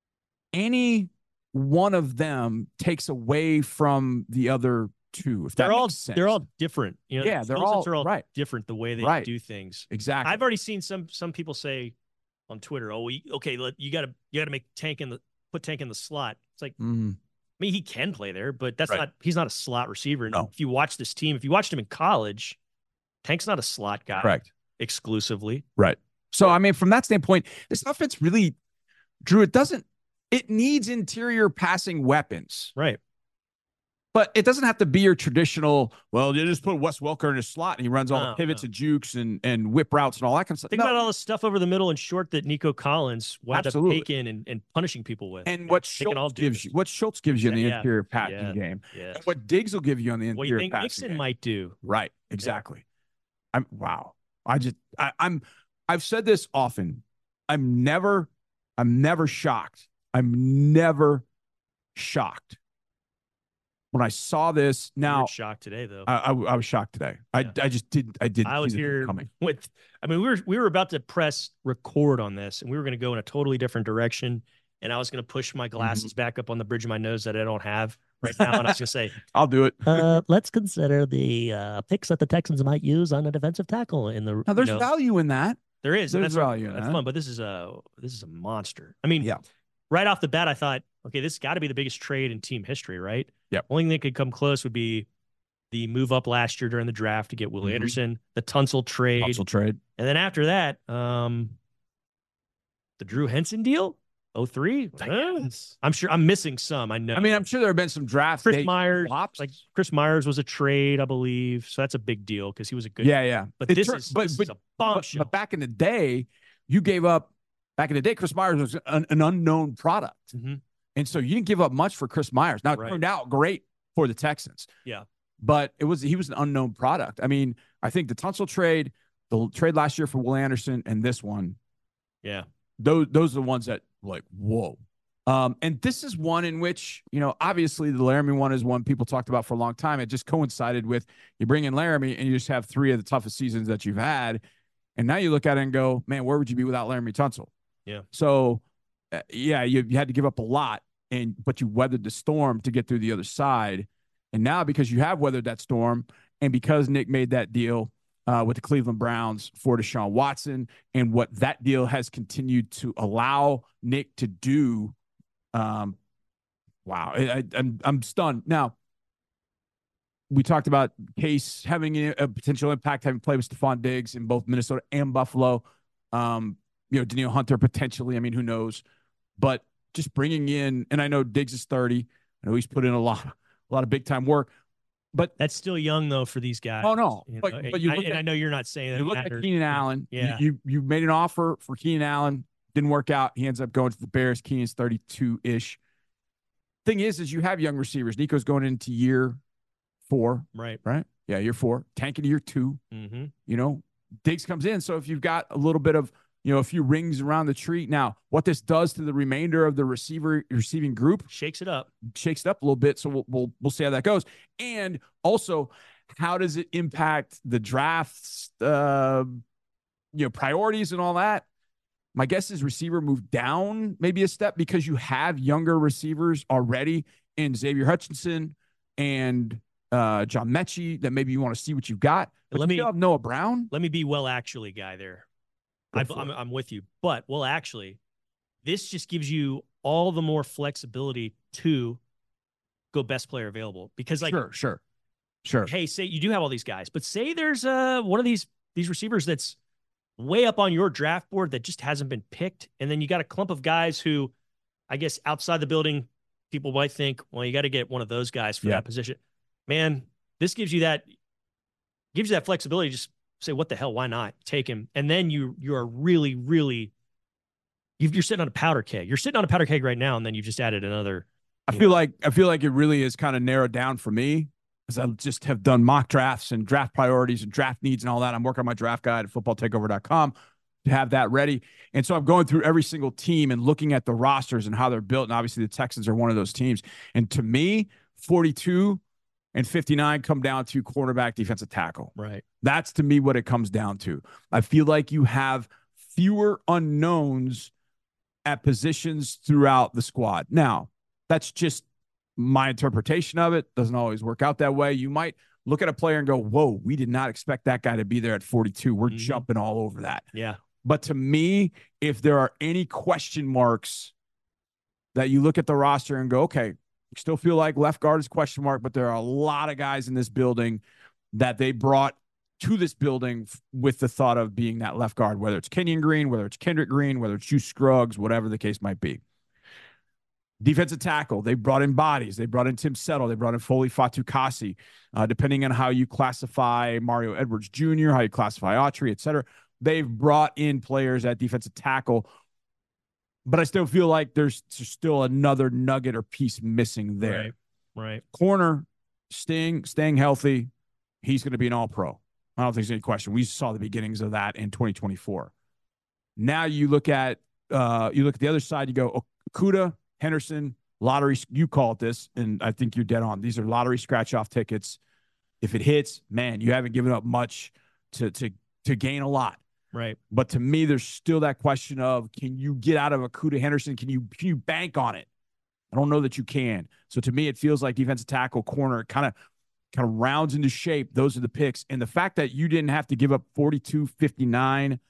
any one of them takes away from the other two. If they're that all makes sense. they're all different. You know, yeah, the they're skill all, sets are all right. different the way they right. do things. Exactly. I've already seen some some people say on Twitter, "Oh, we, okay, let, you got to you got to make Tank in the put Tank in the slot." It's like, mm. I mean, he can play there, but that's Right. not he's not a slot receiver. No. If you watch this team, if you watched him in college, Tank's not a slot guy. Correct. Exclusively. Right. So, I mean, from that standpoint, this offense really, Drew, it doesn't, it needs interior passing weapons. Right. But it doesn't have to be your traditional, well, you just put Wes Welker in his slot and he runs all No, the pivots no. and jukes and, and whip routes and all that kind of stuff. Think No. about all the stuff over the middle and short that Nico Collins wound Absolutely. up taking and, and punishing people with. And what They can all Schultz do gives this. you, what Schultz gives you in the Yeah, interior passing yeah, game, Yes. and what Diggs will give you on the What do you interior think passing Nixon game. might do? Right. Exactly. I'm wow. I just I, I'm I've said this often. I'm never I'm never shocked. I'm never shocked when I saw this. You Now were shocked today, though. I, I I was shocked today. I Yeah. I just didn't I didn't I was see the here coming. with. I mean, we were we were about to press record on this, and we were going to go in a totally different direction. And I was going to push my glasses back up on the bridge of my nose that I don't have right now, and I was going to say, I'll do it. Uh, let's consider the uh, picks that the Texans might use on a defensive tackle in the. Now there's you know, value in that. there is and There's that's value in that's that. fun, but this is a this is a monster. I mean, Yeah. right off the bat, I thought, okay, this has got to be the biggest trade in team history, right? Yep. Only thing that could come close would be the move up last year during the draft to get Will Mhm. Anderson, the Tunsil trade, Hustle trade. and then after that, um, the Drew Henson deal, oh three. I'm sure I'm missing some. I know. I mean, I'm sure there have been some draft Chris day Myers, flops. like Chris Myers was a trade, I believe, so that's a big deal because he was a good. yeah, yeah. but It this tur- is but, this but, is a but, bombshell. but back in the day, you gave up. Back in the day, Chris Myers was an, an unknown product. Mhm. And so you didn't give up much for Chris Myers. Now it Right. turned out great for the Texans. Yeah. But it was he was an unknown product. I mean, I think the Tunsil trade, the trade last year for Will Anderson, and this one, Yeah. those those are the ones that like, whoa. Um, and this is one in which, you know, obviously the Laramie one is one people talked about for a long time. It just coincided with you bring in Laramie and you just have three of the toughest seasons that you've had. And now you look at it and go, man, where would you be without Laramie Tunsil? Yeah. So, uh, yeah, you, you had to give up a lot, and but you weathered the storm to get through the other side. And now because you have weathered that storm, and because Nick made that deal uh, with the Cleveland Browns for Deshaun Watson, and what that deal has continued to allow Nick to do, um, wow, I, I, I'm I'm stunned. Now, we talked about Case having a, a potential impact, having played with Stephon Diggs in both Minnesota and Buffalo. Um, you know, Danielle Hunter potentially. I mean, who knows? But just bringing in, and I know Diggs is thirty. I know he's put in a lot, a lot of big time work. But That's still young though for these guys. oh no, You but, know, but you I, look and at, I know you're not saying that. you look at matters. Keenan Allen. You- Yeah. You, you made an offer for Keenan Allen, didn't work out. He ends up going to the Bears. Keenan's thirty-two ish. Thing is, is you have young receivers. Nico's going into year four, Right. right? Yeah, year four. Tank into year two. Mm-hmm. You know, Diggs comes in. So if you've got a little bit of, you know, a few rings around the tree. Now, what this does to the remainder of the receiver receiving group Shakes it up. shakes it up a little bit. So we'll we'll we'll see how that goes. And also, how does it impact the drafts, uh, you know, priorities and all that? My guess is receiver move down maybe a step because you have younger receivers already in Xavier Hutchinson and uh, John Mechie that maybe you want to see what you've got. But Let you me- still have Noah Brown. Let me be well actually guy there. Go I, for I'm, it. I'm with you, but well actually, this just gives you all the more flexibility to go best player available. Because like, sure, sure, sure. Hey, say you do have all these guys, but say there's uh one of these these receivers that's way up on your draft board that just hasn't been picked, and then you got a clump of guys who, I guess, outside the building, people might think, well, you got to get one of those guys for yeah. that position. Man, this gives you that gives you that flexibility. Just say, what the hell? Why not take him? And then you you are really, really you're sitting on a powder keg. You're sitting on a powder keg right now, and then you've just added another. I feel know. like I feel like it really is kind of narrowed down for me, because I just have done mock drafts and draft priorities and draft needs and all that. I'm working on my draft guide at football takeover dot com to have that ready. And so I'm going through every single team and looking at the rosters and how they're built. And obviously the Texans are one of those teams. And to me, forty-two and fifty-nine come down to cornerback, defensive tackle. Right. That's to me what it comes down to. I feel like you have fewer unknowns at positions throughout the squad. Now, that's just my interpretation of it. Doesn't always work out that way. You might look at a player and go, whoa, we did not expect that guy to be there at forty-two. We're mm-hmm. jumping all over that. Yeah. But to me, if there are any question marks that you look at the roster and go, okay, you still feel like left guard is a question mark, but there are a lot of guys in this building that they brought to this building with the thought of being that left guard, whether it's Kenyon Green, whether it's Kendrick Green, whether it's Juice Scruggs, whatever the case might be. Defensive tackle, they brought in bodies. They brought in Tim Settle. They brought in Foley Fatukasi, uh, depending on how you classify Mario Edwards Junior, how you classify Autry, et cetera. They've brought in players at defensive tackle, but I still feel like there's still another nugget or piece missing there. Right, right. Corner, Sting, staying healthy, he's going to be an all-pro. I don't think there's any question. We saw the beginnings of that in twenty twenty-four. Now you look at uh, you look at the other side, you go, Okudah, Henderson, lottery, you call it this, and I think you're dead on. These are lottery scratch-off tickets. If it hits, man, you haven't given up much to to to gain a lot. Right. But to me, there's still that question of, can you get out of Okudah, Henderson? Can you can you bank on it? I don't know that you can. So to me, it feels like defensive tackle, corner, kind of kind of rounds into shape. Those are the picks. And the fact that you didn't have to give up forty-two fifty-nine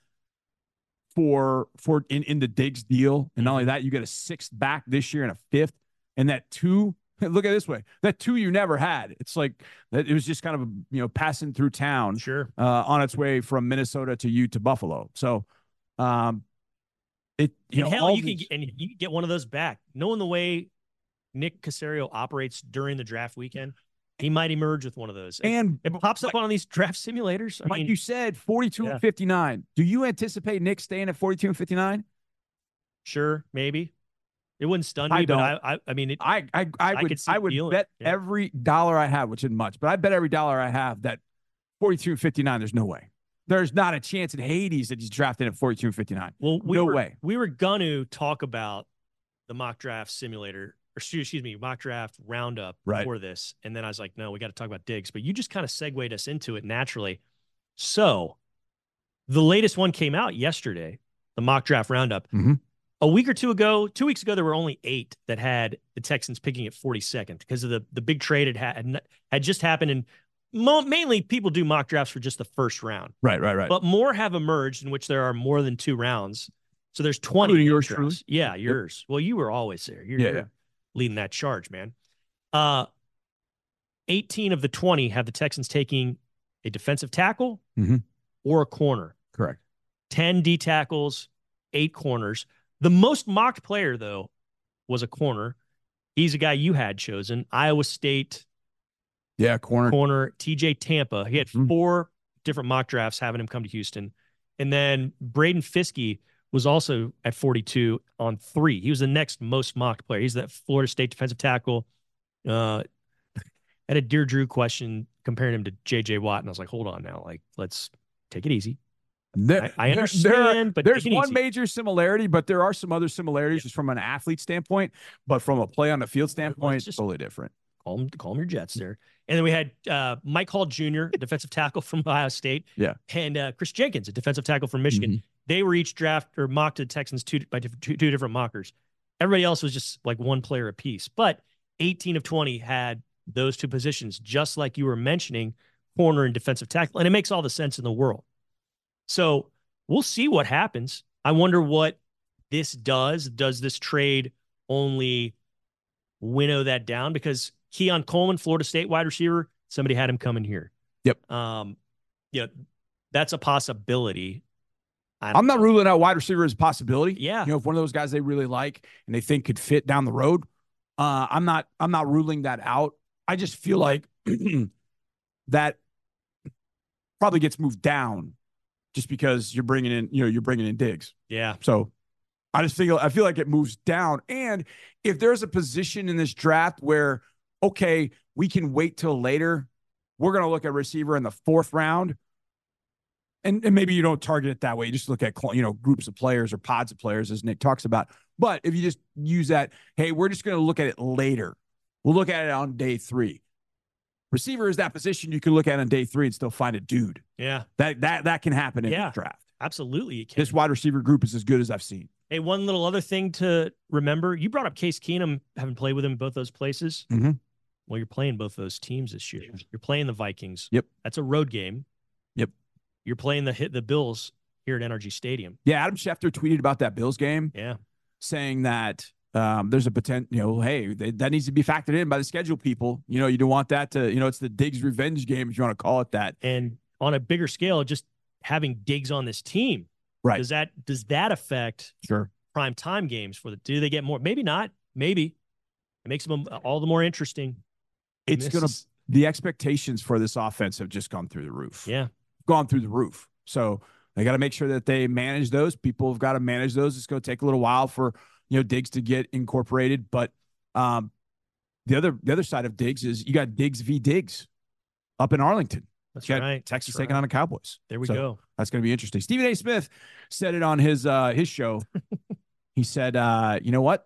for for in, in the Diggs deal. And not only that, you get a sixth back this year and a fifth. And that two, look at it this way, that two you never had. It's like that it was just kind of, you know, passing through town, sure, uh, on its way from Minnesota to you to Buffalo. So um it you and know hell, you these, can get, and you can get one of those back. Knowing the way Nick Caserio operates during the draft weekend, he might emerge with one of those. And it, it pops up like, on these draft simulators. I like mean, you said, forty-two yeah. and fifty-nine. Do you anticipate Nick staying at forty-two and fifty-nine? Sure, maybe. It wouldn't stun I me, don't. but I, I, I mean, it, I, I, I I would, could see I would feeling, bet yeah. every dollar I have, which isn't much, but I bet every dollar I have that forty-two and fifty-nine. There's no way. There's not a chance in Hades that he's drafted at forty-two and fifty-nine. Well, we no were, way. We were going to talk about the mock draft simulator, or excuse me, mock draft roundup right. for this. And then I was like, no, we got to talk about Diggs. But you just kind of segued us into it naturally. So the latest one came out yesterday, the mock draft roundup. Mm-hmm. A week or two ago, two weeks ago, there were only eight that had the Texans picking at forty-second because of the, the big trade had, had, had just happened. And mo- mainly people do mock drafts for just the first round. Right, right, right. But more have emerged in which there are more than two rounds. So there's twenty. Including yours, truly? Yeah, yours. Well, you were always there. You're, yeah, you're yeah. leading that charge, man. Uh, eighteen of the twenty have the Texans taking a defensive tackle mm-hmm. or a corner. Correct. ten D tackles, eight corners. The most mocked player, though, was a corner. He's a guy you had chosen. Iowa State. Yeah, corner. Corner, T J Tampa. He had mm-hmm. four different mock drafts having him come to Houston. And then Braden Fiske was also at forty-two on three. He was the next most mocked player. He's that Florida State defensive tackle. Uh, had a Dear Drew question comparing him to J J Watt. And I was like, hold on now. Like, let's take it easy. There, I, I understand, there are, but there's one easy. major similarity, but there are some other similarities yeah. just from an athlete standpoint. But from a play on the field standpoint, it's totally different. Call them, call them your Jets there. And then we had uh, Mike Hall Junior, defensive tackle from Ohio State. Yeah. And uh, Chris Jenkins, a defensive tackle from Michigan. Mm-hmm. They were each draft or mocked to the Texans two, by diff- two, two different mockers. Everybody else was just like one player apiece. But eighteen of twenty had those two positions, just like you were mentioning, corner and defensive tackle. And it makes all the sense in the world. So we'll see what happens. I wonder what this does. Does this trade only winnow that down? Because Keon Coleman, Florida State wide receiver, somebody had him coming here. Yep. Um, you know, that's a possibility. I'm not know. ruling out wide receiver as a possibility. Yeah. You know, if one of those guys they really like and they think could fit down the road, uh, I'm not I'm not ruling that out. I just feel like that probably gets moved down just because you're bringing in, you know, you're bringing in Diggs. Yeah. So I just feel I feel like it moves down. And if there's a position in this draft where, okay, we can wait till later, we're going to look at receiver in the fourth round. And, and maybe you don't target it that way. You just look at, you know, groups of players or pods of players, as Nick talks about. But if you just use that, hey, we're just going to look at it later. We'll look at it on day three. Receiver is that position you can look at on day three and still find a dude. Yeah. That that that can happen in yeah, the draft. Absolutely. It can. This wide receiver group is as good as I've seen. Hey, one little other thing to remember. You brought up Case Keenum, having played with him in both those places. Mm-hmm. Well, you're playing both those teams this year. You're playing the Vikings. Yep. That's a road game. Yep. You're playing the hit the Bills here at N R G Stadium. Yeah, Adam Schefter tweeted about that Bills game. Yeah. Saying that um, there's a potential, you know, hey, they, that needs to be factored in by the schedule people. You know, you don't want that to, you know, it's the Diggs revenge game, if you want to call it that. And on a bigger scale, just having Diggs on this team. Right. Does that does that affect sure prime time games for the do they get more? Maybe not. Maybe. It makes them all the more interesting. It's going to the expectations for this offense have just gone through the roof. Yeah. Gone through the roof. So they got to make sure that they manage those. People have got to manage those. It's going to take a little while for, you know, Diggs to get incorporated. But um, the other the other side of Diggs is you got Diggs v. Diggs up in Arlington. That's right. Texas That's taking right. on the Cowboys. There we so go. That's going to be interesting. Stephen A. Smith said it on his uh, his show. He said, uh, you know what?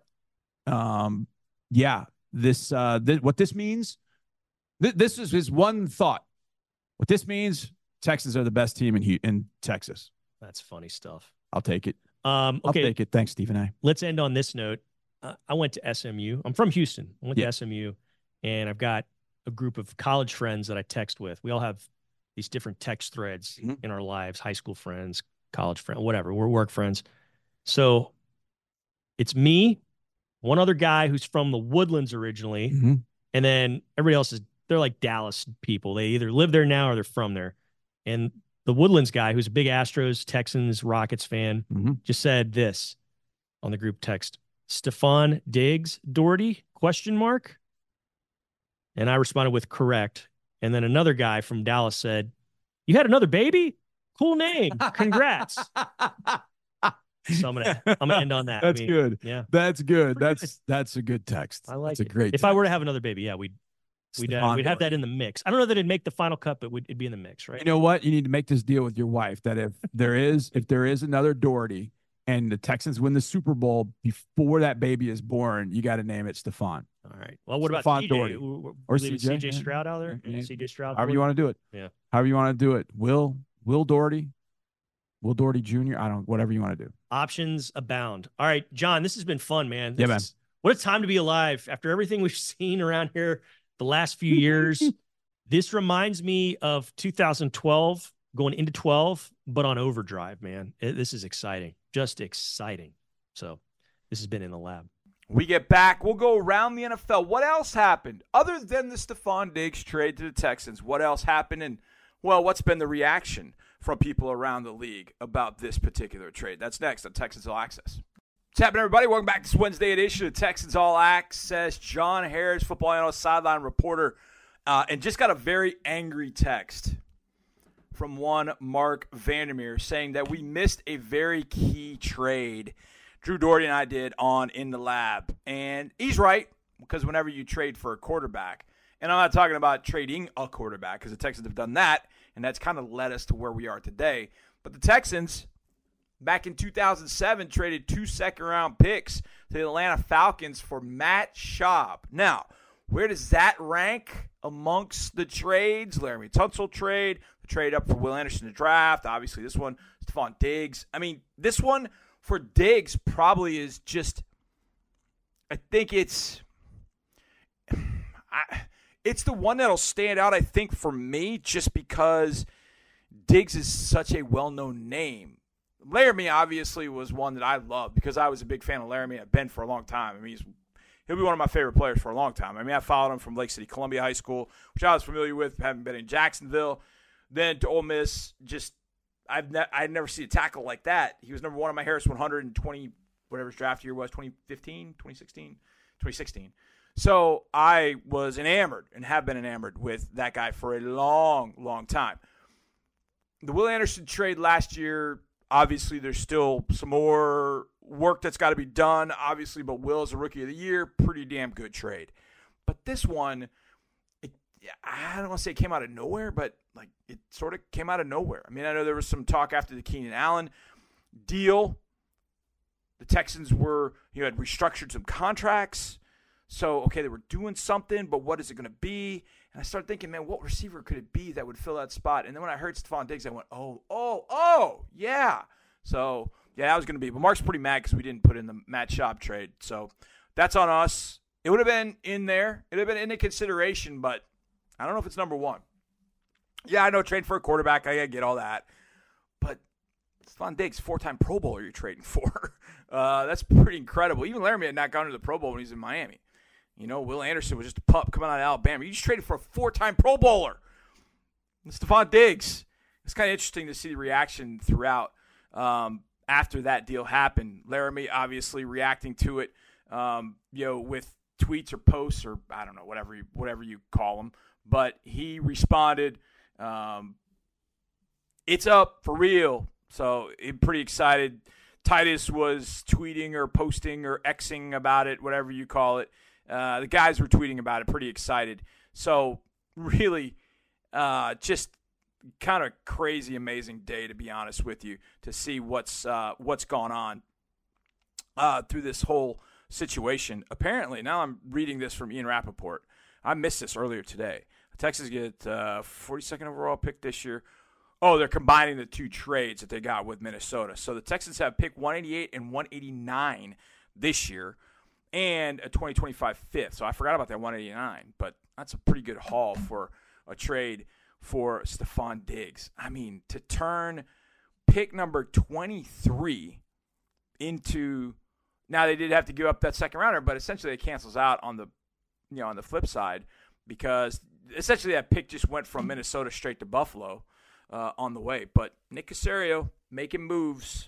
Um, yeah, this uh, th- what this means. Th- this is his one thought. What this means, Texans are the best team in in Texas. That's funny stuff. I'll take it. Um, okay. I'll take it. Thanks, Stephen A. Let's end on this note. Uh, I went to S M U. I'm from Houston. I went yeah. to S M U, and I've got a group of college friends that I text with. We all have these different text threads mm-hmm. in our lives, high school friends, college friends, whatever. We're work friends. So it's me, one other guy who's from the Woodlands originally, mm-hmm. and then everybody else is, they're like Dallas people. They either live there now or they're from there. And the Woodlands guy, who's a big Astros, Texans, Rockets fan, mm-hmm. just said this on the group text: Stephon Diggs, Doherty, question mark. And I responded with correct. And then another guy from Dallas said, you had another baby? Cool name. Congrats. So I'm gonna I'm gonna end on that. That's I mean, good. Yeah. That's good. That's good. that's a good text. I like that's it. a great If text. I were to have another baby, yeah, we'd we'd uh, we'd have that in the mix. I don't know that it'd make the final cut, but it'd be in the mix, right? You know what? You need to make this deal with your wife that if there is if there is another Doherty and the Texans win the Super Bowl before that baby is born, you got to name it Stephon. All right. Well, what Stephon about C J? Doherty. Or, or C J, C J, C J yeah. Stroud out there? Yeah. C J Stroud. However you want to do it. Yeah. However you want to do it. Will Will Doherty, Will Doherty Junior I don't. Whatever you want to do. Options abound. All right, John. This has been fun, man. This yeah, man. Is, what a time to be alive after everything we've seen around here the last few years. This reminds me of two thousand twelve going into twelve, but on overdrive, man. It, this is exciting. Just exciting. So this has been In the Lab. We get back. We'll go around the N F L. What else happened other than the Stephon Diggs trade to the Texans? What else happened? And, well, what's been the reaction from people around the league about this particular trade? That's next on Texans All Access. What's happening, everybody? Welcome back to this Wednesday edition of Texans All Access. John Harris, football analyst, sideline reporter, uh, and just got a very angry text from one Mark Vandermeer saying that we missed a very key trade Drew Doherty and I did on In the Lab. And he's right, because whenever you trade for a quarterback, and I'm not talking about trading a quarterback, because the Texans have done that, and that's kind of led us to where we are today. But the Texans, back in two thousand seven, traded two second-round picks to the Atlanta Falcons for Matt Schaub. Now, where does that rank amongst the trades? Laramie Tunsil trade, the trade up for Will Anderson to draft. Obviously, this one, Stephon Diggs. I mean, this one for Diggs probably is just, I think it's, I, it's the one that'll stand out, I think, for me, just because Diggs is such a well-known name. Laramie obviously was one that I loved because I was a big fan of Laramie. I've been for a long time. I mean, he's, he'll be one of my favorite players for a long time. I mean, I followed him from Lake City Columbia High School, which I was familiar with, having been in Jacksonville. Then to Ole Miss, just I've ne- I'd never seen a tackle like that. He was number one on my Harris one hundred twenty, whatever his draft year was, twenty fifteen, twenty sixteen, twenty sixteen. So I was enamored and have been enamored with that guy for a long, long time. The Will Anderson trade last year, obviously there's still some more work that's got to be done, obviously, but Will is a Rookie of the Year, pretty damn good trade. But this one, it, I don't want to say it came out of nowhere, but like it sort of came out of nowhere. I mean, I know there was some talk after the Keenan Allen deal. The Texans were, you know, had restructured some contracts. So, okay, they were doing something, but what is it going to be? And I started thinking, man, what receiver could it be that would fill that spot? And then when I heard Stephon Diggs, I went, oh, oh, oh, yeah. So, yeah, that was going to be. But Mark's pretty mad because we didn't put in the Matt Schaub trade. So, that's on us. It would have been in there. It would have been into consideration, but I don't know if it's number one. Yeah, I know trade for a quarterback. I get all that. But Stephon Diggs, four-time Pro Bowler you're trading for. uh, that's pretty incredible. Even Laramie had not gone to the Pro Bowl when he was in Miami. You know, Will Anderson was just a pup coming out of Alabama. You just traded for a four-time Pro Bowler. And Stephon Diggs. It's kind of interesting to see the reaction throughout um, after that deal happened. Laramie obviously reacting to it, um, you know, with tweets or posts or I don't know, whatever you, whatever you call them. But he responded, um, it's up for real. So I'm pretty excited. Titus was tweeting or posting or Xing about it, whatever you call it. Uh, the guys were tweeting about it, pretty excited. So really uh, just kind of crazy, amazing day, to be honest with you, to see what's uh, what's gone on uh, through this whole situation. Apparently, now I'm reading this from Ian Rappaport. I missed this earlier today. The Texans get uh, forty-second overall pick this year. Oh, they're combining the two trades that they got with Minnesota. So the Texans have pick one eighty-eight and one eighty-nine this year. And a twenty twenty-five fifth. So I forgot about that one eighty-nine, but that's a pretty good haul for a trade for Stephon Diggs. I mean, to turn pick number twenty-three into, now they did have to give up that second rounder, but essentially it cancels out on the, you know, on the flip side because essentially that pick just went from Minnesota straight to Buffalo uh, on the way. But Nick Caserio making moves,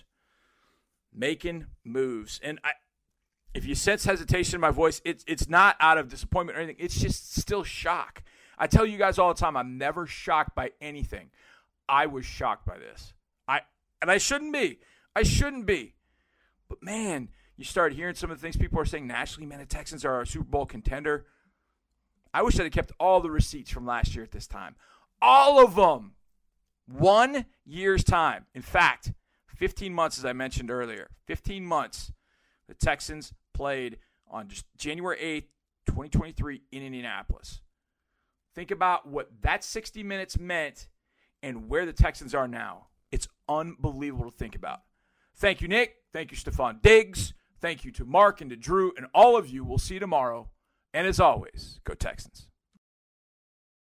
making moves, and I. If you sense hesitation in my voice, it's it's not out of disappointment or anything. It's just still shock. I tell you guys all the time, I'm never shocked by anything. I was shocked by this. I and I shouldn't be. I shouldn't be. But, man, you start hearing some of the things people are saying nationally. Man, the Texans are a Super Bowl contender. I wish I'd have kept all the receipts from last year at this time. All of them. One year's time. In fact, fifteen months, as I mentioned earlier. fifteen months. The Texans played on just January eighth, twenty twenty-three in Indianapolis. Think about what that sixty minutes meant and where the Texans are now. It's unbelievable to think about. Thank you, Nick. Thank you, Stephon Diggs. Thank you to Mark and to Drew and all of you. We'll see you tomorrow. And as always, go Texans.